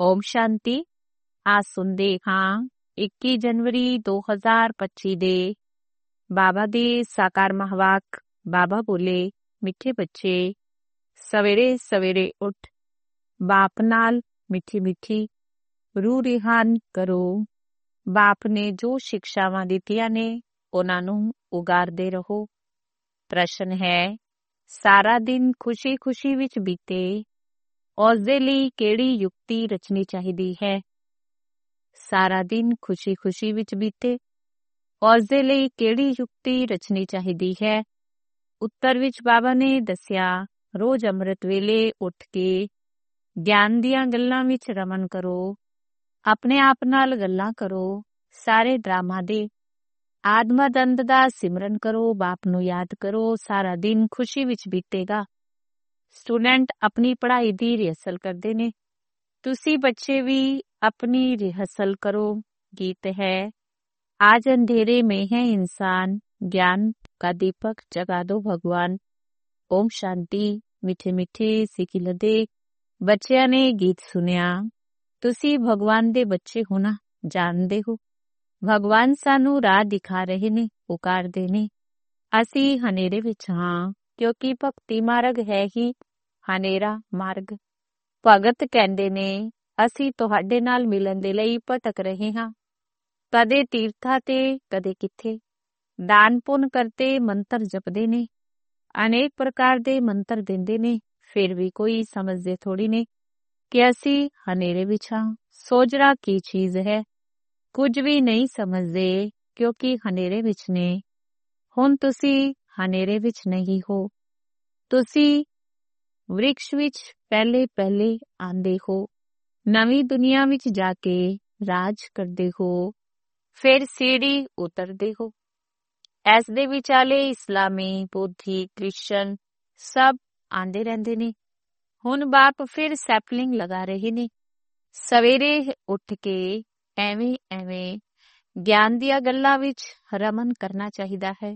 ਓਮ ਸ਼ਾਂਤੀ। ਆ ਸੁਣਦੇ ਹਾਂ 21 ਜਨਵਰੀ 2025 ਦੇ ਬਾਬਾ ਦੇ ਸਾਕਾਰ ਮਹਾਵਾਕ। ਬਾਬਾ ਬੋਲੇ, ਮਿੱਠੇ ਬੱਚੇ, ਸਵੇਰੇ ਸਵੇਰੇ ਉੱਠ ਬਾਪ ਨਾਲ ਮਿੱਠੀ ਮਿੱਠੀ ਰੂਹ ਰਿਹਾਨ ਕਰੋ। ਬਾਪ ਨੇ ਜੋ ਸਿੱਖਿਆਵਾਂ ਦਿੱਤੀਆਂ ਨੇ ਉਹਨਾਂ ਨੂੰ ਉਗਾਰਦੇ ਰਹੋ। ਪ੍ਰਸ਼ਨ ਹੈ, ਸਾਰਾ ਦਿਨ ਖੁਸ਼ੀ ਖੁਸ਼ੀ ਵਿੱਚ ਬੀਤੇ, ਉਸ ਦੇ ਲਈ ਕਿਹੜੀ ਯੁਕਤੀ ਰਚਣੀ ਚਾਹੀਦੀ ਹੈ? ਸਾਰਾ ਦਿਨ ਖੁਸ਼ੀ ਖੁਸ਼ੀ ਵਿੱਚ ਬੀਤੇ, ਉਸ ਦੇ ਲਈ ਕਿਹੜੀ ਯੁਕਤੀ ਰਚਣੀ ਚਾਹੀਦੀ ਹੈ? ਉੱਤਰ ਵਿੱਚ ਬਾਬਾ ਨੇ ਦੱਸਿਆ, ਰੋਜ਼ ਅੰਮ੍ਰਿਤ ਵੇਲੇ ਉੱਠ ਕੇ ਗਿਆਨ ਦੀਆਂ ਗੱਲਾਂ ਵਿੱਚ ਰਮਨ ਕਰੋ, ਆਪਣੇ ਆਪ ਨਾਲ ਗੱਲਾਂ ਕਰੋ, ਸਾਰੇ ਡਰਾਮਾ ਦੇ ਆਤਮਦੰਦ ਦਾ ਸਿਮਰਨ ਕਰੋ, ਬਾਪ ਨੂੰ ਯਾਦ ਕਰੋ, ਸਾਰਾ ਦਿਨ ਖੁਸ਼ੀ ਵਿੱਚ ਬੀਤੇਗਾ। ਸਟੂਡੈਂਟ ਆਪਣੀ ਪੜ੍ਹਾਈ ਦੀ ਰਿਹਰਸਲ ਕਰਦੇ ਨੇ, ਤੁਸੀਂ ਬੱਚੇ ਵੀ ਆਪਣੀ ਰਿਹਰਸਲ ਕਰੋ। ਗੀਤ ਹੈ, आज अंधेरे में है इंसान, ज्ञान का दीपक जगा दो भगवान। ओम शांति। मिठे मिठे सिੱਖੀ ਲਦੇ ਬੱਚਿਆਂ ਨੇ ਗੀਤ ਸੁਣਿਆ। ਤੁਸੀਂ ਭਗਵਾਨ ਦੇ ਬੱਚੇ ਹੋ ਨਾ, ਜਾਣਦੇ ਹੋ ਭਗਵਾਨ ਸਾਨੂੰ ਰਾਹ ਦਿਖਾ ਰਹੇ ਨੇ, ਪੁਕਾਰਦੇ ਨੇ। ਅਸੀਂ ਹਨੇਰੇ ਵਿੱਚ ਹਾਂ, ਕਿਉਂਕਿ ਭਗਤੀ ਮਾਰਗ ਹੈ ਹੀ ਹਨੇਰਾ ਮਾਰਗ। ਭਗਤ ਕਹਿੰਦੇ ਨੇ, ਅਸੀਂ ਤੁਹਾਡੇ ਨਾਲ ਮਿਲਣ ਦੇ ਲਈ ਭਟਕ ਰਹੇ ਹਾਂ, ਕਦੇ ਤੀਰਥਾਂ ਤੇ ਕਦੇ ਕਿੱਥੇ। ਦਾਨ ਪੁੰਨ ਕਰਤੇ ਮੰਤਰ ਜਪਦੇ ਨੇ, ਅਨੇਕ ਪ੍ਰਕਾਰ ਦੇ ਮੰਤਰ ਦਿੰਦੇ ਨੇ, ਫਿਰ ਵੀ ਕੋਈ ਸਮਝਦੇ ਥੋੜੀ ਨੇ ਕਿ ਅਸੀਂ ਹਨੇਰੇ ਵਿੱਚ ਹਾਂ। ਸੋਝਣਾ ਕੀ ਚੀਜ਼ ਹੈ? ਕੁਝ ਵੀ ਨਹੀਂ ਸਮਝਦੇ, ਕਿਉਂਕਿ ਹਨੇਰੇ ਵਿੱਚ ਨੇ। ਹੁਣ ਤੁਸੀਂ ਹਨੇਰੇ ਵਿੱਚ ਨਹੀਂ ਹੋ, ਤੁਸੀਂ ਵ੍ਰਿਕਸ਼ ਵਿੱਚ ਪਹਿਲੇ ਪਹਿਲੇ ਆਂਦੇ ਹੋ, ਨਵੀਂ ਦੁਨੀਆ ਵਿੱਚ ਜਾ ਕੇ ਰਾਜ ਕਰਦੇ ਹੋ, ਫਿਰ ਸੀੜੀ ਉਤਰਦੇ ਹੋ। ਇਸ ਦੇ ਵਿਚਾਲੇ ਇਸਲਾਮੀ, ਬੋਧੀ, ਕ੍ਰਿਸਚਨ ਸਭ ਆਂਦੇ ਰਹਿੰਦੇ ਨੇ। ਹੁਣ ਬਾਪ ਫਿਰ ਸੈਪਲਿੰਗ ਲਗਾ ਰਹੇ ਨੇ। ਸਵੇਰੇ ਉੱਠ ਕੇ ਐਵੇਂ ਐਵੇਂ ਗਿਆਨ ਦੀਆਂ ਗੱਲਾਂ ਵਿੱਚ ਰਮਨ ਕਰਨਾ ਚਾਹੀਦਾ ਹੈ।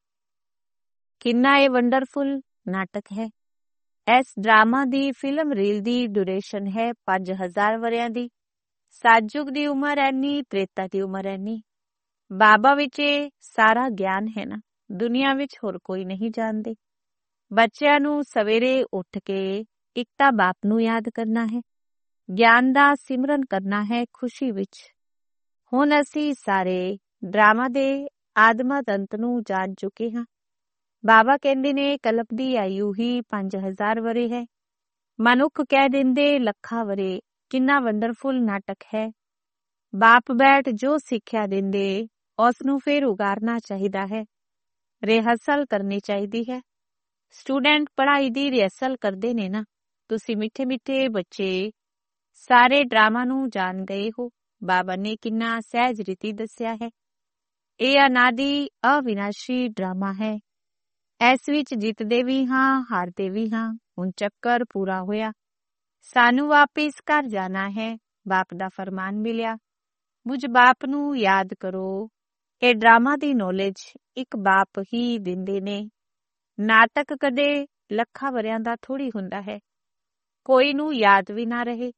ਕਿੰਨਾ ਇਹ ਵੰਡਰਫੁਲ ਨਾਟਕ ਹੈ। ਇਸ ਡਰਾਮਾ ਦੀ ਫਿਲਮ ਰੀਲ ਦੀ ਡਿਊਰੇਸ਼ਨ ਹੈ 5000 ਵਰਿਆਂ ਦੀ। ਸਤਯੁਗ ਦੀ ਉਮਰ ਐਨੀ, ਤ੍ਰੇਤਾ ਦੀ ਉਮਰ ਐਨੀ। ਬਾਬਾ ਵਿੱਚ ਸਾਰਾ ਗਿਆਨ ਹੈ ਨਾ, ਦੁਨੀਆ ਵਿੱਚ ਹੋਰ ਕੋਈ ਨਹੀਂ ਜਾਣਦੇ। ਬੱਚਿਆਂ ਨੂੰ ਸਵੇਰੇ ਉੱਠ ਕੇ ਇੱਕ ਤਾਂ ਬਾਪ ਨੂੰ ਯਾਦ ਕਰਨਾ ਹੈ, ਗਿਆਨ ਦਾ ਸਿਮਰਨ ਕਰਨਾ ਹੈ ਖੁਸ਼ੀ ਵਿੱਚ। ਹੁਣ ਅਸੀਂ ਸਾਰੇ ਡਰਾਮਾ ਦੇ ਆਦਮਦ ਅੰਤ ਨੂੰ ਜਾਣ ਚੁੱਕੇ ਹਾਂ। ਬਾਬਾ ਕਹਿੰਦੇ ਨੇ, ਕਲਪ ਦੀ ਆਯੂ ਹੀ 5000 ਵਰੇ ਹੈ। ਮਨੁੱਖ ਕਹਿ ਦਿੰਦੇ ਲੱਖਾਂ ਵਰੇ। ਕਿੰਨਾ ਵੰਡਰਫੁਲ ਨਾਟਕ ਹੈ। ਬਾਪ ਬੈਠ ਜੋ ਸਿੱਖਿਆ ਦਿੰਦੇ, ਉਸ ਨੂੰ ਫਿਰ ਉਗਾਰਨਾ ਚਾਹੀਦਾ ਹੈ, ਰਿਹਰਸਲ ਕਰਨੀ ਚਾਹੀਦੀ ਹੈ। ਸਟੂਡੈਂਟ ਪੜ੍ਹਾਈ ਦੀ ਰਿਹਰਸਲ ਕਰਦੇ ਨੇ ਨਾ। ਤੁਸੀਂ ਮਿੱਠੇ ਮਿੱਠੇ ਬੱਚੇ ਸਾਰੇ ਡਰਾਮਾ ਨੂੰ ਜਾਣ ਗਏ ਹੋ। ਬਾਬਾ ਨੇ ਕਿੰਨਾ ਸਹਿਜ ਰੀਤੀ ਦੱਸਿਆ ਹੈ। ਇਹ ਅਨਾਦਿ ਅਵਿਨਾਸ਼ੀ ਡਰਾਮਾ ਹੈ। ਇਸ ਵਿੱਚ ਜਿੱਤਦੇ ਵੀ ਹਾਂ, ਹਾਰਦੇ ਵੀ ਹਾਂ। ਹੁਣ ਚੱਕਰ ਪੂਰਾ ਹੋਇਆ, ਸਾਨੂੰ ਵਾਪਿਸ ਘਰ ਜਾਣਾ ਹੈ। ਬਾਪ ਦਾ ਫਰਮਾਨ ਮਿਲਿਆ, ਮੁਝ ਬਾਪ ਨੂੰ ਯਾਦ ਕਰੋ। ਇਹ ਡਰਾਮਾ ਦੀ ਨੌਲੇਜ ਇੱਕ ਬਾਪ ਹੀ ਦਿੰਦੇ ਨੇ। ਨਾਟਕ ਕਦੇ ਲੱਖਾਂ ਵਰਿਆਂ ਦਾ ਥੋੜੀ ਹੁੰਦਾ ਹੈ, ਕੋਈ ਨੂੰ ਯਾਦ ਵੀ ਨਾ ਰਹੇ।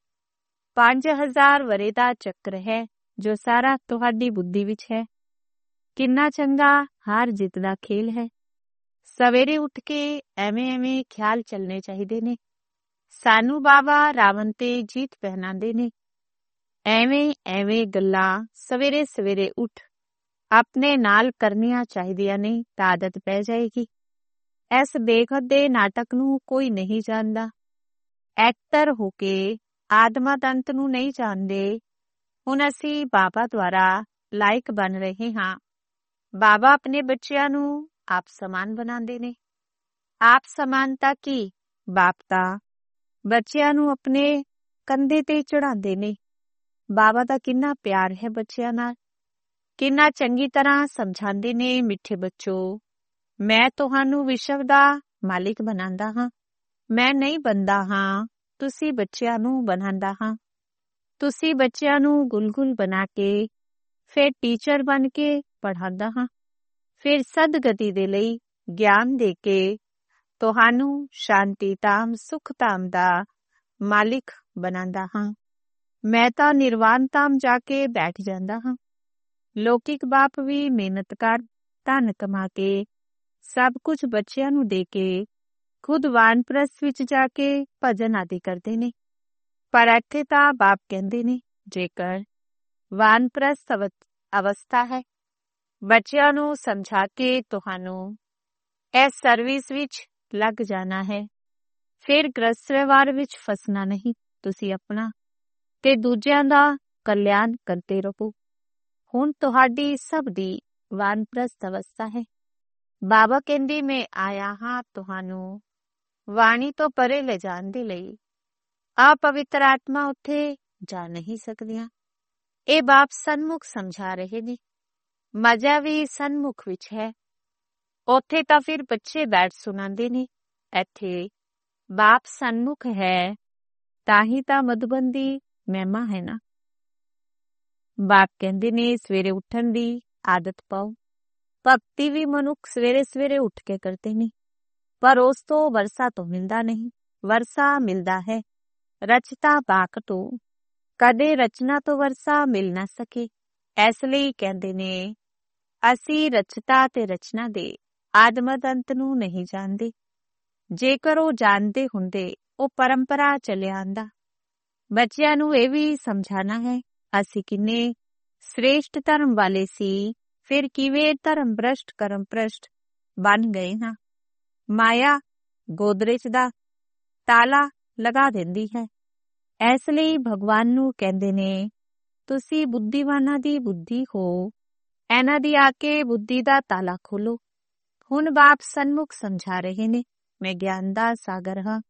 5000 ਵਰੇ ਦਾ ਚੱਕਰ ਹੈ, ਜੋ ਸਾਰਾ ਤੁਹਾਡੀ ਬੁੱਧੀ ਵਿੱਚ ਹੈ। ਕਿੰਨਾ ਚੰਗਾ ਹਾਰ ਜਿੱਤ ਦਾ ਖੇਲ ਹੈ। ਸਵੇਰੇ ਉੱਠ ਕੇ ਐਵੇਂ ਐਵੇਂ ਖਿਆਲ ਚੱਲਣੇ ਚਾਹੀਦੇ ਨੇ। ਸਾਨੂੰ ਬਾਬਾ ਰਾਵਣ ਤੇ ਜੀਤ ਪਹਿਨਾਉਂਦੇ ਨੇ। ਐਵੇਂ ਐਵੇਂ ਗੱਲਾਂ ਸਵੇਰੇ ਸਵੇਰੇ ਉੱਠ ਆਪਣੇ ਨਾਲ ਕਰਨੀਆਂ ਚਾਹੀਦੀਆਂ ਨੇ, ਤਾਂ ਆਦਤ ਪੈ ਜਾਏਗੀ। ਇਸ ਬੇਖੁਦ ਦੇ ਨਾਟਕ ਨੂੰ ਕੋਈ ਨਹੀਂ ਜਾਣਦਾ। ਐਕਟਰ ਹੋ ਕੇ ਆਦਮਦ ਅੰਤ ਨੂੰ ਨਹੀਂ ਜਾਣਦੇ। ਹੁਣ ਅਸੀਂ ਬਾਬਾ ਦੁਆਰਾ ਲਾਇਕ ਬਣ ਰਹੇ ਹਾਂ। ਬਾਬਾ ਆਪਣੇ ਬੱਚਿਆਂ ਨੂੰ ਆਪ ਸਮਾਨ ਬਣਾਉਂਦੇ ਨੇ। ਆਪ ਸਮਾਨਤਾ ਕੀ? ਬਾਪ ਤਾਂ ਬੱਚਿਆਂ ਨੂੰ ਆਪਣੇ ਕੰਧੇ ਤੇ ਚੜਾਉਂਦੇ ਨੇ। ਬਾਬਾ ਦਾ ਕਿੰਨਾ ਪਿਆਰ ਹੈ ਬੱਚਿਆਂ ਨਾਲ, ਕਿੰਨਾ ਚੰਗੀ ਤਰ੍ਹਾਂ ਸਮਝਾਉਂਦੇ ਨੇ। ਮਿੱਠੇ ਬੱਚੋ, ਮੈਂ ਤੁਹਾਨੂੰ ਵਿਸ਼ਵ ਦਾ ਮਾਲਿਕ ਬਣਾਉਂਦਾ ਹਾਂ। ਮੈਂ ਨਹੀਂ ਬਣਦਾ ਹਾਂ, ਤੁਸੀਂ ਬੱਚਿਆਂ ਨੂੰ ਬਣਾਉਂਦਾ ਹਾਂ। ਤੁਸੀਂ ਬੱਚਿਆਂ ਨੂੰ ਗੁਲਗੁਲ ਬਣਾ ਕੇ ਫਿਰ ਟੀਚਰ ਬਣ ਕੇ ਪੜ੍ਹਾਉਂਦਾ ਹਾਂ। ਫਿਰ ਸਦਗਤੀ ਦੇ ਲਈ ਗਿਆਨ ਦੇ ਕੇ ਤੁਹਾਨੂੰ ਸ਼ਾਂਤੀ ਧਾਮ, ਸੁਖ ਧਾਮ ਦਾ ਮਾਲਿਕ ਬਣਾਉਂਦਾ ਹਾਂ। ਮੈਂ ਤਾਂ ਨਿਰਵਾਨ ਧਾਮ ਜਾ ਕੇ ਬੈਠ ਜਾਂਦਾ ਹਾਂ। ਲੌਕਿਕ ਬਾਪ ਵੀ ਮਿਹਨਤ ਕਰ ਧਨ ਕਮਾ ਕੇ ਸਭ ਕੁਝ ਬੱਚਿਆਂ ਨੂੰ ਦੇ ਕੇ ਖੁਦ ਵਾਨਪ੍ਰਸਥ ਵਿੱਚ ਜਾ ਕੇ ਭਜਨ ਆਦਿ ਕਰਦੇ ਨੇ। ਪਰ ਇੱਥੇ ਤਾਂ ਬਾਪ ਕਹਿੰਦੇ ਨੇ, ਜੇਕਰ ਵਾਨਪ੍ਰਸਥ ਅਵਸਥਾ ਹੈ, ਬੱਚਿਆਂ ਨੂੰ ਸਮਝਾ ਕੇ ਤੁਹਾਨੂੰ ਇਸ ਸਰਵਿਸ ਵਿੱਚ ਲੱਗ ਜਾਣਾ ਹੈ। ਫਿਰ ਗ੍ਰਸਥ ਵਿਵਹਾਰ ਵਿੱਚ ਫਸਣਾ ਨਹੀਂ। ਤੁਸੀਂ ਆਪਣਾ ਤੇ ਦੂਜਿਆਂ ਦਾ ਕਲਿਆਣ ਕਰਦੇ ਰਹੋ। ਹੁਣ ਤੁਹਾਡੀ ਸਭ ਦੀ ਵਾਨਪ੍ਰਸਥ ਅਵਸਥਾ ਹੈ। ਬਾਬਾ ਕਹਿੰਦੇ, ਮੈਂ ਆਇਆ ਹਾਂ ਤੁਹਾਨੂੰ ਵਾਣੀ ਤੋਂ ਪਰੇ ਲੈ ਜਾਣ ਦੇ ਲਈ। ਅਪਵਿੱਤਰ ਆਤਮਾ ਉੱਥੇ ਜਾ ਨਹੀਂ ਸਕਦੀਆਂ। ਇਹ ਬਾਪ ਸਨਮੁਖ ਸਮਝਾ ਰਹੇ ਨੇ। ਮਜ਼ਾ ਵੀ ਸਨਮੁਖ ਵਿੱਚ ਹੈ। ਉੱਥੇ ਤਾਂ ਫਿਰ ਬੱਚੇ ਬੈਠ ਸੁਣਾਉਂਦੇ ਨੇ। ਇੱਥੇ ਬਾਪ ਸਨਮੁਖ ਹੈ, ਤਾਂ ਹੀ ਤਾਂ ਮਧੁਬਨ ਦੀ ਮਹਿਮਾ ਹੈ ਨਾ। ਬਾਪ ਕਹਿੰਦੇ ਨੇ, ਸਵੇਰੇ ਉੱਠਣ ਦੀ ਆਦਤ ਪਾਓ। ਭਗਤੀ ਵੀ ਮਨੁੱਖ ਸਵੇਰੇ ਸਵੇਰੇ ਉੱਠ ਕੇ ਕਰਦੇ ਨੇ, ਪਰ ਉਸ ਤੋਂ ਵਰਸਾ ਤੋਂ ਮਿਲਦਾ ਨਹੀਂ। ਵਰਸਾ ਮਿਲਦਾ ਹੈ ਰਚਤਾ ਬਾਕ ਤੋਂ। ਕਦੇ ਰਚਨਾ ਤੋਂ ਵਰਸਾ ਮਿਲ ਨਾ ਸਕੇ। ਇਸ ਲਈ ਕਹਿੰਦੇ ਨੇ, ਅਸੀਂ ਰਚਤਾ ਤੇ ਰਚਨਾ ਦੇ ਆਦਮਦ ਅੰਤ ਨੂੰ ਨਹੀਂ ਜਾਣਦੇ। ਜੇਕਰ ਉਹ ਜਾਣਦੇ ਹੁੰਦੇ, ਉਹ ਪਰੰਪਰਾ ਚੱਲਿਆ ਆਂਦਾ। ਬੱਚਿਆਂ ਨੂੰ ਇਹ ਵੀ ਸਮਝਾਣਾ ਹੈ, ਅਸੀਂ ਕਿੰਨੇ ਸ੍ਰੇਸ਼ਟ ਧਰਮ ਵਾਲੇ ਸੀ, ਫਿਰ ਕਿਵੇਂ ਧਰਮ ਭ੍ਰਸ਼ਟ ਕਰਮ ਭ੍ਰਸ਼ਟ ਬਣ ਗਏ ਹਾਂ। ਮਾਇਆ ਗੋਦਰੇਜ ਦਾ ਤਾਲਾ ਲਗਾ ਦਿੰਦੀ ਹੈ। ਇਸ ਲਈ ਭਗਵਾਨ ਨੂੰ ਕਹਿੰਦੇ ਨੇ, ਤੁਸੀਂ ਬੁੱਧੀਵਾਨਾਂ ਦੀ ਬੁੱਧੀ ਹੋ, ਇਹਨਾਂ ਦੀ ਆ ਕੇ ਬੁੱਧੀ ਦਾ ਤਾਲਾ ਖੋਲੋ। ਹੁਣ ਬਾਪ ਸਨਮੁਖ ਸਮਝਾ ਰਹੇ ਨੇ, ਮੈਂ ਗਿਆਨ ਦਾ ਸਾਗਰ ਹਾਂ।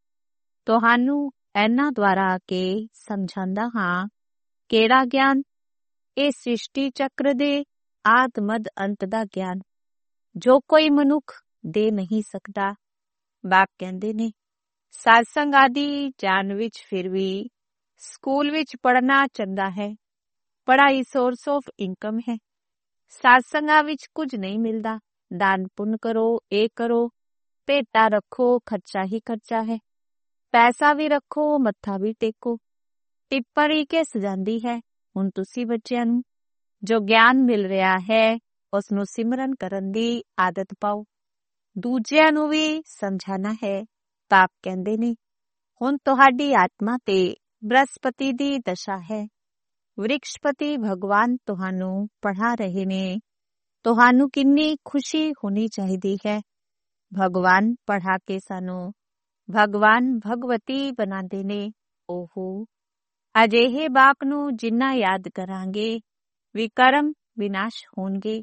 ਤੁਹਾਨੂੰ ਇਹਨਾਂ ਦੁਆਰਾ ਆ ਕੇ ਸਮਝਾਉਂਦਾ ਹਾਂ। ਕਿਹੜਾ ਗਿਆਨ? ਇਹ ਸ੍ਰਿਸ਼ਟੀ ਚੱਕਰ ਦੇ ਆਦ ਮਦ ਅੰਤ ਦਾ ਗਿਆਨ, ਜੋ ਕੋਈ ਮਨੁੱਖ ਦੇ ਨਹੀਂ ਸਕਦਾ। ਬਾਪ ਕਹਿੰਦੇ ਨੇ, ਸਾਤਸੰਗ ਆਦਿ ਜਾਣ ਵਿੱਚ ਫਿਰ ਵੀ ਸਕੂਲ ਵਿੱਚ ਪੜ੍ਹਨਾ ਚੰਗਾ ਹੈ। ਪੜ੍ਹਾਈ ਸੋਰਸ ਆਫ ਇਨਕਮ ਹੈ। ਸਾਤਸੰਗਾਂ ਵਿੱਚ ਕੁਝ ਨਹੀਂ ਮਿਲਦਾ। ਦਾਨ ਪੁੰਨ ਕਰੋ, ਇਹ ਕਰੋ, ਭੇਟਾ ਰੱਖੋ, ਖਰਚਾ ਹੀ ਖਰਚਾ ਹੈ। ਪੈਸਾ ਵੀ ਰੱਖੋ, ਮੱਥਾ ਵੀ ਟੇਕੋ, ਟਿੱਪਣੀ ਕੇ ਸਜਾਂਦੀ ਹੈ। ਹੁਣ ਤੁਸੀਂ ਬੱਚਿਆਂ ਨੂੰ ਜੋ ਗਿਆਨ ਮਿਲ ਰਿਹਾ ਹੈ, ਉਸ ਨੂੰ ਸਿਮਰਨ ਕਰਨ ਦੀ ਆਦਤ ਪਾਓ। ਦੂਜਿਆਂ ਨੂੰ ਵੀ ਸਮਝਾਣਾ ਹੈ। ਬਾਪ ਕਹਿੰਦੇ ਨੇ, ਹੁਣ ਤੁਹਾਡੀ ਆਤਮਾ ਤੇ ਬ੍ਰਹਸਪਤੀ ਦੀ ਦਸ਼ਾ ਹੈ। ਵ੍ਰਿਕਸ਼ਪਤੀ ਭਗਵਾਨ ਤੁਹਾਨੂੰ ਪੜ੍ਹਾ ਰਹੇ ਨੇ। ਤੁਹਾਨੂੰ ਕਿੰਨੀ ਖੁਸ਼ੀ ਹੋਣੀ ਚਾਹੀਦੀ ਹੈ। ਭਗਵਾਨ ਪੜ੍ਹਾ ਕੇ ਸਾਨੂੰ ਭਗਵਾਨ ਭਗਵਤੀ ਬਣਾਉਂਦੇ ਨੇ। ਓਹੋ, ਅਜਿਹੇ ਬਾਪ ਨੂੰ ਜਿੰਨਾ ਯਾਦ ਕਰਾਂਗੇ, ਵਿਕਰਮ ਵਿਨਾਸ਼ ਹੋਣਗੇ।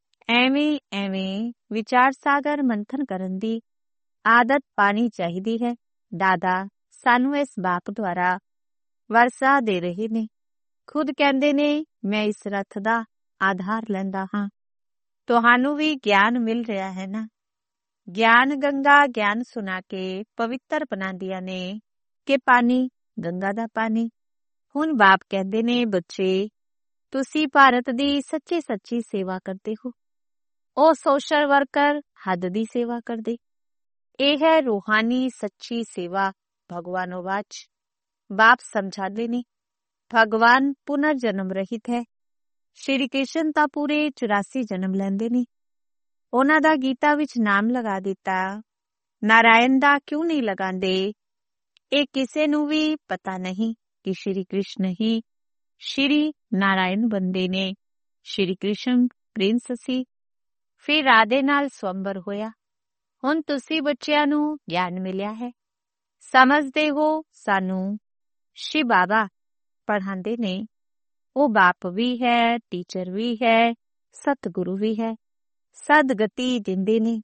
ਐਵੇਂ ਵਿਚਾਰ ਸਾਗਰ ਮੰਥਨ ਕਰਨ ਦੀ ਆਦਤ ਪਾਣੀ ਚਾਹੀਦੀ ਹੈ। ਦਾਦਾ ਸਾਨੂੰ ਇਸ ਬਾਪ ਦੁਆਰਾ ਵਰਸਾ ਦੇ ਰਹੇ ਨੇ। ਖੁਦ ਕਹਿੰਦੇ ਨੇ, ਮੈਂ ਇਸ ਰਥ ਦਾ ਆਧਾਰ ਲੈਂਦਾ ਹਾਂ। ਤੁਹਾਨੂੰ ਵੀ ਗਿਆਨ ਮਿਲ ਰਿਹਾ ਹੈ ਨਾ। ਗਿਆਨ ਗੰਗਾ ਗਿਆਨ ਸੁਣਾ ਕੇ ਪਵਿੱਤਰ ਬਣਾਉਂਦੀਆਂ ਨੇ ਕਿ ਪਾਣੀ ਗੰਗਾ ਦਾ ਪਾਣੀ। ਹੁਣ ਬਾਪ ਕਹਿੰਦੇ ਨੇ, ਬੱਚੇ ਤੁਸੀਂ ਭਾਰਤ ਦੀ ਸੱਚੀ ਸੱਚੀ ਸੇਵਾ ਕਰਦੇ ਹੋ। ਉਹ ਸੋਸ਼ਲ ਵਰਕਰ ਹੱਦ ਦੀ ਸੇਵਾ ਕਰਦੇ। ਇਹ ਹੈ ਰੂਹਾਨੀ ਸੱਚੀ ਸੇਵਾ ਭਗਵਾਨੋਵਾਚ। ਬਾਪ ਸਮਝਾਦੇ ਨੇ, ਭਗਵਾਨ ਪੁਨਰ ਜਨਮ ਰਹਿਤ ਹੈ। ਸ਼੍ਰੀ ਕ੍ਰਿਸ਼ਨ ਤਾਂ ਪੂਰੇ 84 ਜਨਮ ਲੈਂਦੇ ਨੇ। ਉਹਨਾਂ ਦਾ ਗੀਤਾ ਵਿੱਚ ਨਾਮ ਲਗਾ ਦਿੱਤਾ। ਨਾਰਾਇਣ ਦਾ ਕਿਉਂ ਨਹੀਂ ਲਗਾਉਂਦੇ? ਇਹ ਕਿਸੇ ਨੂੰ ਵੀ ਪਤਾ ਨਹੀਂ ਕਿ ਸ਼੍ਰੀ ਕ੍ਰਿਸ਼ਨ ਹੀ ਸ਼੍ਰੀ ਨਾਰਾਇਣ ਬੰਦੇ ਨੇ। ਸ਼੍ਰੀ ਕ੍ਰਿਸ਼ਨ ਪ੍ਰਿੰਸ ਸੀ, ਫਿਰ ਰਾਧੇ ਨਾਲ ਸਵੰਬਰ ਹੋਇਆ। ਹੁਣ ਤੁਸੀਂ ਬੱਚਿਆਂ ਨੂੰ ਗਿਆਨ ਮਿਲਿਆ ਹੈ, ਸਮਝਦੇ ਹੋ। ਸਾਨੂੰ ਸ਼ਿਵ ਬਾਬਾ ਪੜ੍ਹਾਉਂਦੇ ਨੇ। ਉਹ ਬਾਪ ਵੀ ਹੈ, ਟੀਚਰ ਵੀ ਹੈ, ਸਤਿਗੁਰੂ ਵੀ ਹੈ। ਸਦਗਤੀ ਦਿੰਦੇ ਨੇ।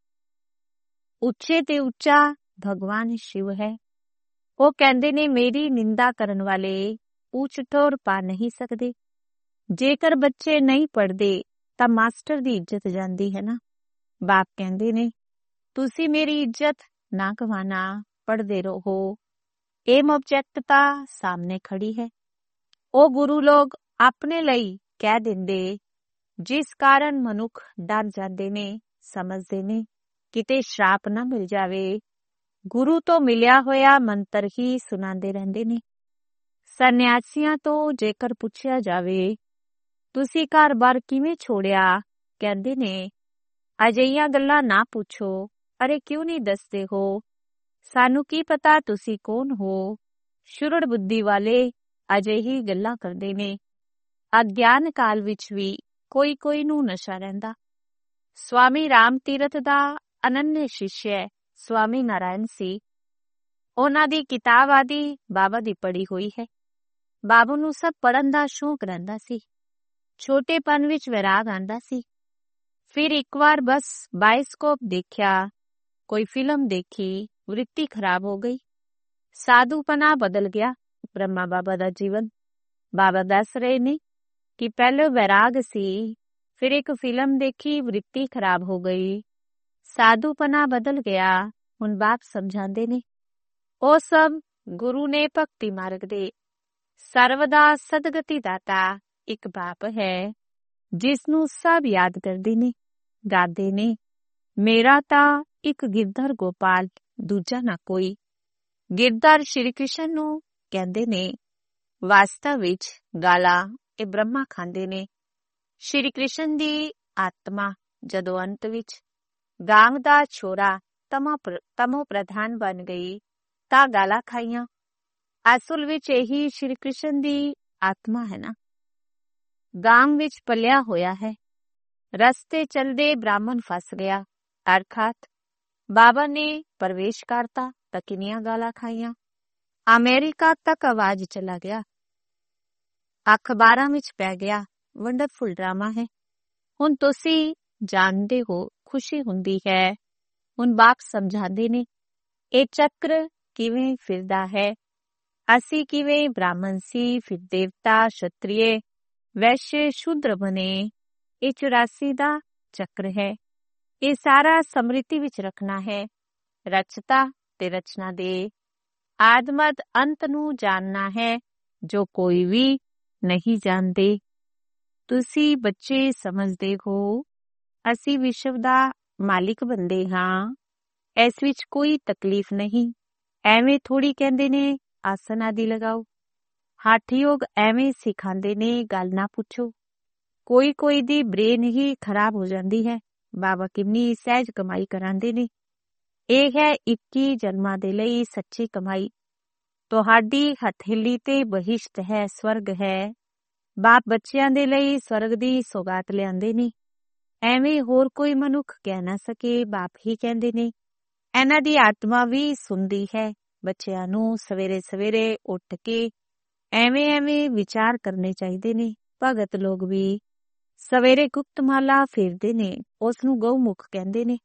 ਉੱਚੇ ਤੇ ਉੱਚਾ ਭਗਵਾਨ ਸ਼ਿਵ ਹੈ। ਉਹ ਕਹਿੰਦੇ ਨੇ, ਮੇਰੀ ਨਿੰਦਾ ਕਰਨ ਵਾਲੇ ਉੱਚ ਠੋਰ ਪਾ ਨਹੀਂ ਸਕਦੇ। ਜੇਕਰ ਬੱਚੇ ਨਹੀਂ ਪੜ੍ਹਦੇ ਤਾਂ ਮਾਸਟਰ ਦੀ ਇੱਜ਼ਤ ਜਾਂਦੀ ਹੈ ਨਾ। ਬਾਪ ਕਹਿੰਦੇ ਨੇ, ਤੁਸੀਂ ਮੇਰੀ ਇੱਜ਼ਤ ਨਾ ਗਵਾਣਾ, ਪੜ੍ਹਦੇ ਰਹੋ। ਏਮ ਆਬਜੈਕਟ ਤਾਂ ਸਾਹਮਣੇ ਖੜੀ ਹੈ। ਉਹ ਗੁਰੂ ਲੋਕ ਆਪਣੇ ਲਈ ਕਹਿ ਦਿੰਦੇ, ਜਿਸ ਕਾਰਨ ਮਨੁੱਖ ਡਰ ਜਾਂਦੇ ਨੇ, ਸਮਝਦੇ ਨੇ ਕਿਤੇ ਸ਼ਰਾਪ ਨਾ ਮਿਲ ਜਾਵੇ। ਗੁਰੂ ਤੋਂ ਮਿਲਿਆ ਹੋਇਆ ਮੰਤਰ ਹੀ ਸੁਣਾਉਂਦੇ ਰਹਿੰਦੇ ਨੇ। ਸੰਨਿਆਸੀਆਂ ਤੋਂ ਜੇਕਰ ਪੁੱਛਿਆ ਜਾਵੇ, ਤੁਸੀਂ ਘਰ-ਬਾਰ ਕਿਵੇਂ ਛੋੜਿਆ, ਕਹਿੰਦੇ ਨੇ, ਅਜਿਹੀਆਂ ਗੱਲਾਂ ਨਾ ਪੁੱਛੋ। ਅਰੇ ਕਿਉਂ ਨਹੀਂ ਦੱਸਦੇ ਹੋ? ਸਾਨੂੰ ਕੀ ਪਤਾ ਤੁਸੀਂ ਕੌਣ ਹੋ? ਸ਼ੁਰੜ ਬੁੱਧੀ ਵਾਲੇ ਅਜਿਹੀ ਗੱਲਾਂ ਕਰਦੇ ਨੇ। ਅਗਿਆਨ ਕਾਲ ਵਿੱਚ ਵੀ ਕੋਈ ਨੂੰ ਨਸ਼ਾ ਰਹਿੰਦਾ। ਸਵਾਮੀ ਰਾਮ ਤੀਰਥ ਦਾ ਅਨੰਨਯ ਸ਼ਿਸ਼ਯ ਸਵਾਮੀ ਨਾਰਾਇਣ ਸੀ। ਉਹਨਾਂ ਦੀ ਕਿਤਾਬ ਆਦਿ ਬਾਬਾ ਦੀ ਪੜ੍ਹੀ ਹੋਈ ਹੈ। ਬਾਬਾ ਨੂੰ ਸਭ ਪੜ੍ਹਨ ਦਾ ਸ਼ੌਕ ਰਹਿੰਦਾ ਸੀ। ਛੋਟੇਪਨ ਵਿੱਚ ਵੈਰਾਗ ਆਂਦਾ ਸੀ। ਫਿਰ ਇੱਕ ਵਾਰ ਬਸ ਬਾਇਸਕੋਪ ਦੇਖਿਆ, ਕੋਈ ਫਿਲਮ ਦੇਖੀ, ਵ੍ਰਿਤੀ ਖਰਾਬ ਹੋ ਗਈ। ਸਾਧੂਪਨਾ ਬਦਲ ਗਿਆ ਬ੍ਰਹਮਾ ਬਾਬਾ ਦਾ ਜੀਵਨ। ਬਾਬਾ ਦੱਸ ਰਹੇ ਨੇ ਕਿ ਪਹਿਲੇ ਵੈਰਾਗ ਸੀ, ਫਿਰ ਇੱਕ ਫਿਲਮ ਦੇਖੀ, ਵ੍ਰਿਤੀ ਖਰਾਬ ਹੋ ਗਈ, ਸਾਧੂਪਨਾ ਬਦਲ ਗਿਆ। ਹੁਣ ਬਾਪ ਸਮਝਾਉਂਦੇ ਨੇ, ਉਹ ਸਭ ਗੁਰੂ ਨੇ ਭਗਤੀ ਮਾਰਗ ਦੇ ਸਰਵਦਾ ਸਦਗਤੀ ਦਾਤਾ ਇੱਕ ਬਾਪ ਹੈ, ਜਿਸ ਨੂੰ ਸਭ ਯਾਦ ਕਰਦੇ ਨੇ, ਗਾਦੇ ਨੇ, ਮੇਰਾ ਤਾਂ ਇੱਕ ਗਿਰਧਰ ਗੋਪਾਲ, ਦੂਜਾ ਨਾ ਕੋਈ। ਗਿਰਧਰ ਸ਼੍ਰੀ ਕ੍ਰਿਸ਼ਨ ਨੂੰ ਕਹਿੰਦੇ ਨੇ। ਵਾਸਤਵ ਵਿੱਚ ਗਾਲਾਂ ਇਹ ਬ੍ਰਹਮਾ ਖਾਂਦੇ ਨੇ। ਸ਼੍ਰੀ ਕ੍ਰਿਸ਼ਨ ਦੀ ਆਤਮਾ ਜਦੋਂ ਅੰਤ ਵਿੱਚ ਗਾਂਵ ਦਾ ਛੋਰਾ ਤਮੋ ਪ੍ਰਧਾਨ ਬਣ ਗਈ ਤਾਂ ਗਾਲਾਂ ਖਾਈਆਂ। ਅਸਲ ਵਿੱਚ ਇਹੀ ਸ਼੍ਰੀ ਕ੍ਰਿਸ਼ਨ ਦੀ ਆਤਮਾ ਹੈ ਨਾ। ਗਾਂਵ ਵਿੱਚ ਪਲਿਆ ਹੋਇਆ ਹੈ। ਰਸਤੇ ਚਲਦੇ ਬ੍ਰਾਹਮਣ ਫਸ ਗਿਆ, ਅਰਥਾਤ ਬਾਬਾ ਨੇ ਪ੍ਰਵੇਸ਼ ਕਰਤਾ ਤਾਂ ਕਿੰਨੀਆਂ ਗਾਲਾਂ ਖਾਈਆਂ। ਅਮਰੀਕਾ ਤੱਕ ਆਵਾਜ਼ ਚਲਾ ਗਿਆ, ਅਖਬਾਰਾਂ ਵਿੱਚ ਪੈ ਗਿਆ। ਵੰਡਰਫੁਲ ਡਰਾਮਾ ਹੈ। ਹੁਣ ਤੁਸੀਂ ਜਾਣਦੇ ਹੋ, ਖੁਸ਼ੀ ਹੁੰਦੀ ਹੈ। ਹੁਣ ਬਾਪ ਸਮਝਾਉਂਦੇ ਨੇ ਇਹ ਚੱਕਰ ਕਿਵੇਂ ਫਿਰਦਾ ਹੈ। ਅਸੀਂ ਕਿਵੇਂ ਬ੍ਰਾਹਮਣ ਸੀ, ਫਿਰ ਦੇਵਤਾ, ਸ਼ਤਰੀਏ, ਵੈਸ਼ਯ, ਸ਼ੂਦਰ ਬਣੇ। ਇਹ 84 ਦਾ ਚੱਕਰ ਹੈ। ਇਹ ਸਾਰਾ ਸਮ੍ਰਿਤੀ ਵਿੱਚ ਰੱਖਣਾ ਹੈ। ਰਚਤਾ ਤੇ ਰਚਨਾ ਦੇ ਆਦਮਦ ਅੰਤ ਨੂੰ ਜਾਣਨਾ ਹੈ, ਜੋ ਕੋਈ ਵੀ ਨਹੀਂ ਜਾਣਦੇ। ਤੁਸੀਂ ਬੱਚੇ ਸਮਝਦੇ ਹੋ ਅਸੀਂ ਵਿਸ਼ਵ ਦਾ ਮਾਲਿਕ ਬੰਦੇ ਹਾਂ, ਇਸ ਵਿੱਚ ਕੋਈ ਤਕਲੀਫ ਨਹੀਂ। ਐਵੇਂ ਥੋੜੀ ਕਹਿੰਦੇ ਨੇ ਆਸਨ ਆਦਿ ਲਗਾਓ। ਹਠ ਯੋਗ ਐਵੇਂ ਸਿਖਾਉਂਦੇ ਨੇ, ਗੱਲ ਨਾ ਪੁੱਛੋ। ਕੋਈ ਦੀ ਬ੍ਰੇਨ ਹੀ ਖਰਾਬ ਹੋ ਜਾਂਦੀ ਹੈ। ਬਾਬਾ ਕਿੰਨੀ ਸਹਿਜ ਕਮਾਈ ਕਰਾਂਦੇ ਨੇ। ਇਹ ਹੈ 21 ਜਨਮਾਂ ਦੇ ਲਈ ਸੱਚੀ ਕਮਾਈ। ਤੁਹਾਡੀ ਹਥੇਲੀ ਤੇ ਬਹਿਸ਼ਤ ਹੈ, ਸਵਰਗ ਹੈ। ਬਾਪ ਬੱਚਿਆਂ ਦੇ ਲਈ ਸਵਰਗ ਦੀ ਸੌਗਾਤ ਲਿਆਂਦੇ ਨੇ। ਐਵੇਂ ਹੋਰ ਕੋਈ ਮਨੁੱਖ ਕਹਿ ਨਾ ਸਕੇ, ਬਾਪ ਹੀ ਕਹਿੰਦੇ ਨੇ। ਇਹਨਾਂ ਦੀ ਆਤਮਾ ਵੀ ਸੁਣਦੀ ਹੈ। ਬੱਚਿਆਂ ਨੂੰ ਸਵੇਰੇ ਸਵੇਰੇ ਉੱਠ ਕੇ ਐਵੇਂ ਵਿਚਾਰ ਕਰਨੇ ਚਾਹੀਦੇ ਨੇ। ਭਗਤ ਲੋਕ ਵੀ ਸਵੇਰੇ ਗੁਪਤ ਮਾਲਾ ਫੇਰਦੇ ਨੇ, ਉਸ ਨੂੰ ਗਊਮੁਖ ਕਹਿੰਦੇ ਨੇ।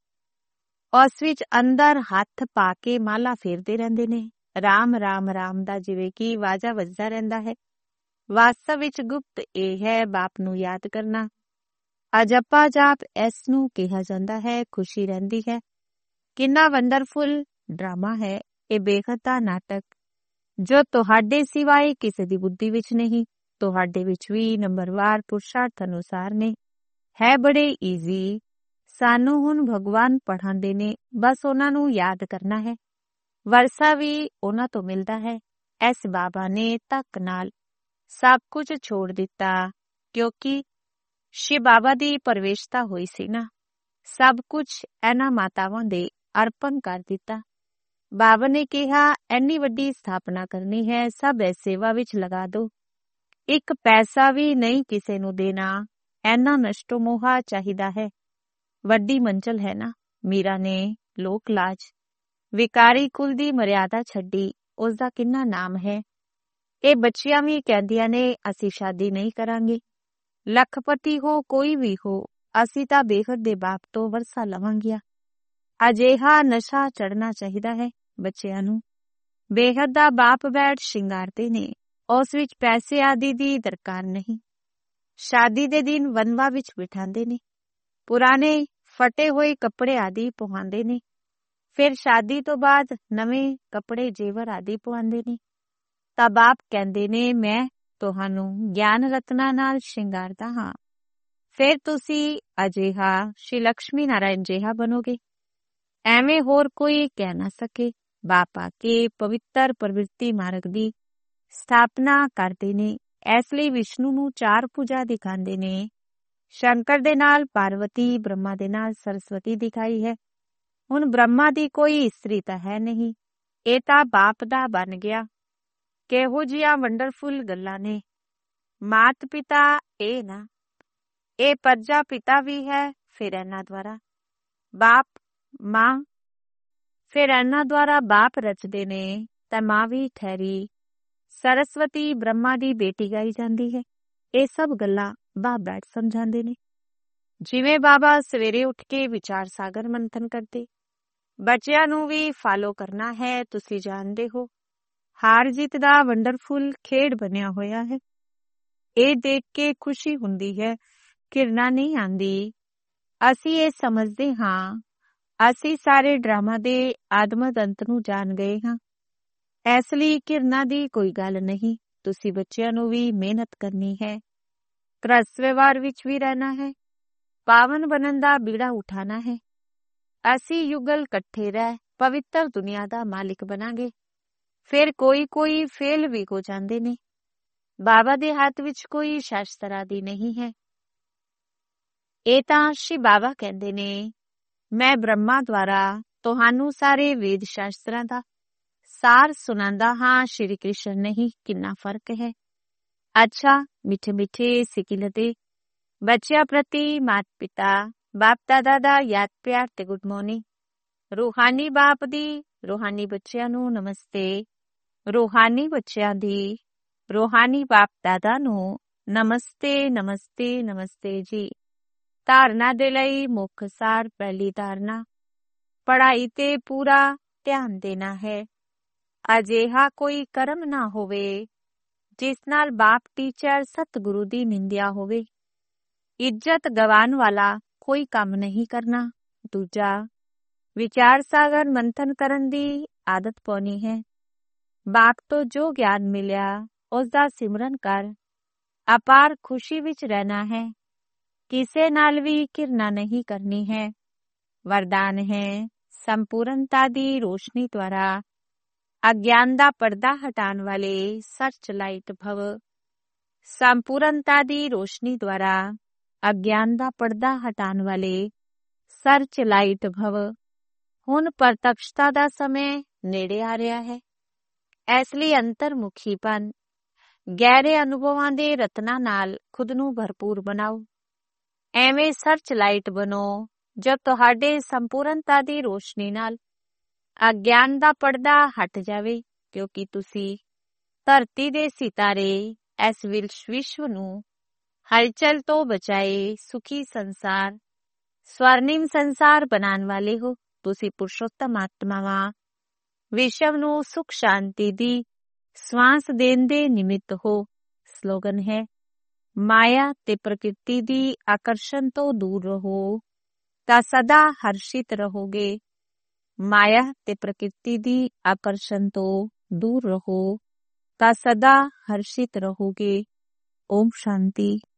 ਉਸ ਵਿੱਚ ਅੰਦਰ ਹੱਥ ਪਾ ਕੇ ਮਾਲਾ ਫੇਰਦੇ ਰਹਿੰਦੇ ਨੇ। ਰਾਮ ਰਾਮ ਰਾਮ ਦਾ ਜਿਵੇਂ ਕਿ ਵਾਜਾ ਵੱਜਦਾ ਰਹਿੰਦਾ ਹੈ। ਵਾਸਤਵ ਵਿੱਚ ਗੁਪਤ ਇਹ ਹੈ ਬਾਪ ਨੂੰ ਯਾਦ ਕਰਨਾ। ਅਜੱਪਾ ਜਾਪ ਇਸ ਨੂੰ ਕਿਹਾ ਜਾਂਦਾ ਹੈ। ਖੁਸ਼ੀ ਰਹਿੰਦੀ ਹੈ। ਕਿੰਨਾ ਵੰਡਰਫੁਲ ਡਰਾਮਾ ਹੈ ਇਹ ਬੇਖਤ ਦਾ ਨਾਟਕ, ਜੋ ਤੁਹਾਡੇ ਸਿਵਾਏ ਕਿਸੇ ਦੀ ਬੁੱਧੀ ਵਿੱਚ ਨਹੀਂ। ਤੁਹਾਡੇ ਵਿੱਚ ਵੀ ਨੰਬਰਵਾਰ ਪੁਰਸ਼ਾਰਥ ਅਨੁਸਾਰ ਨੇ। ਹੈ ਬੜੇ ਈਜ਼ੀ। ਸਾਨੂੰ ਹੁਣ ਭਗਵਾਨ ਪੜ੍ਹਾਉਂਦੇ ਨੇ, ਬਸ ਉਹਨਾਂ ਨੂੰ ਯਾਦ ਕਰਨਾ ਹੈ। ਵਰਸਾ ਵੀ ਉਹਨਾਂ ਤੋਂ ਮਿਲਦਾ ਹੈ। ਇਸ ਬਾਬਾ ਨੇ ਧੱਕ ਨਾਲ ਸਭ ਕੁਝ ਛੋੜ ਦਿੱਤਾ, ਕਿਉਂਕਿ ਸ਼ਿਵ ਬਾਬਾ ਦੀ ਪ੍ਰਵੇਸ਼ਤਾ ਹੋਈ ਸੀ ਨਾ। ਸਭ ਕੁਝ ਇਹਨਾਂ ਮਾਤਾਵਾਂ ਦੇ ਅਰਪਣ ਕਰ ਦਿੱਤਾ। ਬਾਬਾ ਨੇ ਕਿਹਾ ਇੰਨੀ ਵੱਡੀ ਸਥਾਪਨਾ ਕਰਨੀ ਹੈ, ਸਭ ਇਸ ਸੇਵਾ ਵਿੱਚ ਲਗਾ ਦੋ। ਇੱਕ ਪੈਸਾ ਵੀ ਨਹੀਂ ਕਿਸੇ ਨੂੰ ਦੇਣਾ। ਇੰਨਾ ਨਸ਼ਟੋ ਮੋਹਾ ਚਾਹੀਦਾ ਹੈ। ਵੱਡੀ ਮੰਜ਼ਲ ਹੈ ਨਾ। ਮੀਰਾ ਨੇ ਲੋਕ ਲਾਜ ਵਿਕਾਰੀ ਕੁਲ ਦੀ ਮਰਿਆਦਾ ਛੱਡੀ, ਉਸਦਾ ਕਿੰਨਾ ਨਾਮ ਹੈ। ਇਹ ਬੱਚੀਆਂ ਵੀ ਕਹਿੰਦੀਆਂ ਨੇ ਅਸੀਂ ਸ਼ਾਦੀ ਨਹੀਂ ਕਰਾਂਗੇ। ਲੱਖਪਤੀ ਹੋ ਕੋਈ ਵੀ ਹੋ, ਅਸੀਂ ਤਾਂ ਬੇਹਦ ਦੇ ਬਾਪ ਤੋਂ ਵਰਸਾ ਲਵਾਂਗੀਆਂ। ਅਜਿਹਾ ਨਸ਼ਾ ਚੜਨਾ ਚਾਹੀਦਾ ਹੈ ਬੱਚਿਆਂ ਨੂੰ। ਬੇਹਦ ਦਾ ਬਾਪ ਬੈਠ ਸ਼ਿੰਗਾਰਦੇ ਨੇ, ਉਸ ਵਿੱਚ ਪੈਸੇ ਆਦਿ ਦੀ ਦਰਕਾਰ ਨਹੀਂ। ਸ਼ਾਦੀ ਦੇ ਦਿਨ ਵਨਵਾ ਵਿੱਚ ਬਿਠਾਉਂਦੇ ਨੇ। ਪੁਰਾਣੇ ਫਟੇ ਹੋਏ ਕੱਪੜੇ ਆਦਿ ਪਵਾਉਂਦੇ ਨੇ। ਫਿਰ ਸ਼ਾਦੀ ਤੋਂ ਬਾਅਦ ਨਵੇਂ ਕੱਪੜੇ ਜੇਵਰ ਆਦਿ ਪਵਾਉਂਦੇ ਨੇ। ਤਾਂ ਬਾਪ ਕਹਿੰਦੇ ਨੇ ਮੈਂ ਤੁਹਾਨੂੰ ਗਿਆਨ ਰਤਨਾ ਨਾਲ ਸ਼ਿੰਗਾਰਦਾ ਹਾਂ। ਫਿਰ ਤੁਸੀਂ ਅਜਿਹਾ ਸ਼੍ਰੀ ਲਕਸ਼ਮੀ ਨਾਰਾਇਣ ਜਿਹਾ ਬਣੋਗੇ। ਐਵੇਂ ਹੋਰ ਕੋਈ ਕਹਿ ਨਾ ਸਕੇ। ਬਾਪ ਆ ਕੇ ਪਵਿੱਤਰ ਪ੍ਰਵਿਰਤੀ ਮਾਰਗ ਦੀ ਸਥਾਪਨਾ ਕਰਦੇ ਨੇ। ਇਸ ਲਈ ਵਿਸ਼ਨੂੰ ਨੂੰ 4 ਭੁਜਾ ਦਿਖਾਉਂਦੇ ਨੇ। ਸ਼ੰਕਰ ਦੇ ਨਾਲ ਪਾਰਵਤੀ, ਬ੍ਰਹਮਾ ਦੇ ਨਾਲ ਸਰਸਵਤੀ ਦਿਖਾਈ ਹੈ। ਹੁਣ ਬ੍ਰਹਮਾ ਦੀ ਕੋਈ ਇਸਤਰੀ ਤਾਂ ਹੈ ਨਹੀਂ, ਇਹ ਤਾਂ ਬਾਪ ਦਾ ਬਣ ਗਿਆ। ਕਿਹੋ ਜਿਹੀਆਂ ਵੰਡਰਫੁਲ ਗੱਲਾਂ ਨੇ। ਮਾਤ ਪਿਤਾ ਇਹ ਨਾ, ਇਹ ਪਰਜਾ ਪਿਤਾ ਵੀ ਹੈ, ਫਿਰ ਇਹਨਾਂ ਦੁਆਰਾ ਬਾਪ ਮਾਂ, ਫਿਰ ਇਹਨਾਂ ਦੁਆਰਾ ਬਾਪ ਰਚਦੇ ਨੇ ਤਾਂ ਮਾਂ ਵੀ ਠਹਿਰੀ। ਸਰਸਵਤੀ ਬ੍ਰਹਮਾ ਦੀ ਬੇਟੀ ਗਾਈ ਜਾਂਦੀ ਹੈ। ਇਹ ਸਭ ਗੱਲਾਂ ਬਾਬਾ ਸਮਝਾਉਂਦੇ ਨੇ। ਜਿਵੇਂ ਬਾਬਾ ਸਵੇਰੇ ਉੱਠ ਕੇ ਵਿਚਾਰ ਸਾਗਰ ਮੰਥਨ ਕਰਦੇ, ਬੱਚਿਆਂ ਨੂੰ ਵੀ ਫਾਲੋ ਕਰਨਾ ਹੈ। ਤੁਸੀਂ ਜਾਣਦੇ ਹੋ ਹਾਰ ਜਿੱਤ ਦਾ ਵੰਡਰਫੁਲ ਖੇਡ ਬਣਿਆ ਹੋਇਆ ਹੈ। ਇਹ ਦੇਖ ਕੇ ਖੁਸ਼ੀ ਹੁੰਦੀ ਹੈ, ਘਿਰਨਾ ਨਹੀਂ ਆਉਂਦੀ। ਅਸੀਂ ਇਹ ਸਮਝਦੇ ਹਾਂ ਅਸੀਂ ਸਾਰੇ ਡਰਾਮਾ ਦੇ ਆਦਮਦ ਅੰਤ ਨੂੰ ਜਾਣ ਗਏ ਹਾਂ। ਇਸ ਲਈ ਘਿਰਨਾ ਦੀ ਕੋਈ ਗੱਲ ਨਹੀਂ। ਤੁਸੀਂ ਬੱਚਿਆਂ ਨੂੰ ਵੀ ਮਿਹਨਤ ਕਰਨੀ ਹੈ, ਗ੍ਰਸਤ ਵਿਵਹਾਰ ਵਿੱਚ ਵੀ ਰਹਿਣਾ ਹੈ, ਪਾਵਨ ਬਣਨ ਦਾ ਬੀੜਾ ਉਠਾਣਾ ਹੈ। ਅਸੀਂ ਯੁਗਲ ਇਕੱਠੇ ਰਹਿ ਪਵਿੱਤਰ ਦੁਨੀਆ ਦਾ ਮਾਲਿਕ ਬਣਾਂਗੇ। ਫਿਰ ਕੋਈ ਫੇਲ ਵੀ ਹੋ ਜਾਂਦੇ ਨੇ। ਬਾਬਾ ਦੇ ਹੱਥ ਵਿੱਚ ਕੋਈ ਸ਼ਾਸਤਰ ਆਦਿ ਨਹੀਂ ਹੈ। ਇਹ ਤਾਂ ਸ਼੍ਰੀ ਬਾਬਾ ਕਹਿੰਦੇ ਨੇ, ਮੈਂ ਬ੍ਰਹਮਾ ਦੁਆਰਾ ਤੁਹਾਨੂੰ ਸਾਰੇ ਵੇਦ ਸ਼ਾਸਤਰਾਂ ਦਾ ਸਾਰ ਸੁਣਾਉਂਦਾ ਹਾਂ। ਸ਼੍ਰੀ ਕ੍ਰਿਸ਼ਨ ਨਹੀਂ, ਕਿੰਨਾ ਫਰਕ ਹੈ। ਅੱਛਾ, ਮਿੱਠੇ ਮਿੱਠੇ ਸਿੱਖਿਲਤੇ ਬੱਚਿਆਂ ਪ੍ਰਤੀ ਮਾਤ ਪਿਤਾ ਬਾਪ ਦਾਦਾ ਦਾ ਯਾਦ ਪਿਆਰ ਤੇ ਗੁੱਡ ਮਾਰਨਿੰਗ। ਰੂਹਾਨੀ ਬਾਪ ਦੀ ਰੂਹਾਨੀ ਬੱਚਿਆਂ ਨੂੰ ਨਮਸਤੇ। ਰੂਹਾਨੀ ਬੱਚਿਆਂ ਦੀ ਰੂਹਾਨੀ ਬਾਪ ਦਾਦਾ ਨੂੰ ਨਮਸਤੇ ਨਮਸਤੇ ਨਮਸਤੇ ਜੀ। ਧਾਰਨਾ ਦੇ ਲਈ ਮੁੱਖ ਸਾਰ। ਪਹਿਲੀ ਧਾਰਨਾ, ਪੜ੍ਹਾਈ ਤੇ ਪੂਰਾ ਧਿਆਨ ਦੇਣਾ ਹੈ। ਅਜਿਹਾ ਕੋਈ ਕਰਮ ਨਾ ਹੋਵੇ ਜਿਸ ਨਾਲ ਬਾਪ ਟੀਚਰ ਸਤਿਗੁਰੂ ਦੀ ਨਿੰਦਿਆ ਹੋਵੇ। ਇੱਜ਼ਤ ਗਵਾਉਣ ਵਾਲਾ ਕੋਈ ਕੰਮ ਨਹੀਂ ਕਰਨਾ। ਦੂਜਾ, ਵਿਚਾਰ ਸਾਗਰ ਮੰਥਨ ਕਰਨ ਦੀ ਆਦਤ ਪਾਉਣੀ ਹੈ। ਬਾਪ ਤੋਂ ਜੋ ਗਿਆਨ ਮਿਲਿਆ ਉਸ ਦਾ ਸਿਮਰਨ ਕਰ। ਅਪਾਰ ਖੁਸ਼ੀ ਵਿੱਚ ਰਹਿਣਾ ਹੈ। ਕਿਸੇ ਨਾਲ ਵੀ ਘਿਰਨਾ ਨਹੀਂ ਕਰਨੀ ਹੈ। ਵਰਦਾਨ ਹੈ, ਸੰਪੂਰਨਤਾ ਦੀ ਰੋਸ਼ਨੀ ਦੁਆਰਾ ਅਗਿਆਨ ਦਾ ਪਰਦਾ ਹਟਾਉਣ ਵਾਲੇ ਸਰਚ ਲਾਈਟ ਭਵ। ਸੰਪੂਰਨਤਾ ਦੀ ਰੋਸ਼ਨੀ ਦੁਆਰਾ ਅਗਿਆਨ ਦਾ ਪਰਦਾ ਹਟਾਉਣ ਵਾਲੇ ਸਰਚ ਲਾਈਟ ਭਵ। ਹੁਣ ਪ੍ਰਤੱਖਤਾ ਦਾ ਸਮੇਂ ਨੇੜੇ ਆ ਰਿਹਾ ਹੈ। ਇਸ ਲਈ ਅੰਤਰਮੁਖੀਪਨ, ਗਹਿਰੇ ਅਨੁਭਵਾਂ ਦੇ ਰਤਨਾਂ ਨਾਲ ਖੁਦ ਨੂੰ ਭਰਪੂਰ ਬਣਾਓ। ਐਵੇਂ ਸਰਚ ਲਾਈਟ ਬਣੋ ਜੋ ਤੁਹਾਡੇ ਸੰਪੂਰਨਤਾ ਦੀ ਰੋਸ਼ਨੀ ਨਾਲ ਅਗਿਆਨ ਦਾ ਪਰਦਾ ਹਟ ਜਾਵੇ। ਕਿਉਂਕਿ ਤੁਸੀਂ ਧਰਤੀ ਦੇ ਸਿਤਾਰੇ ਇਸ ਵਿਸ਼ਵ ਨੂੰ ਹਲਚਲ ਤੋਂ ਬਚਾਏ ਸੁਖੀ ਸੰਸਾਰ, ਸਵਰਨਿਮ ਸੰਸਾਰ ਬਣਾਉਣ ਵਾਲੇ ਹੋ। ਤੁਸੀਂ ਪੁਰਸ਼ੋਤਮ ਆਤਮਾਵਾਂ ਵਿਸ਼ਵ ਨੂੰ ਸੁਖ ਸ਼ਾਂਤੀ ਦੀ ਸਵਾਸ ਦੇਣ ਦੇ ਨਿਮਿਤ ਹੋ। ਸਲੋਗਨ ਹੈ, ਮਾਇਆ ਤੇ ਪ੍ਰਕਿਰਤੀ ਦੀ ਆਕਰਸ਼ਣ ਤੋਂ ਦੂਰ ਰਹੋ ਤਾਂ ਸਦਾ ਹਰਸ਼ਿਤ ਰਹੋਗੇ। ਮਾਇਆ ਤੇ ਪ੍ਰਕਿਰਤੀ ਦੀ ਆਕਰਸ਼ਣ ਤੋਂ ਦੂਰ ਰਹੋ ਤਾਂ ਸਦਾ ਹਰਸ਼ਿਤ ਰਹੋਗੇ। ਓਮ ਸ਼ਾਂਤੀ।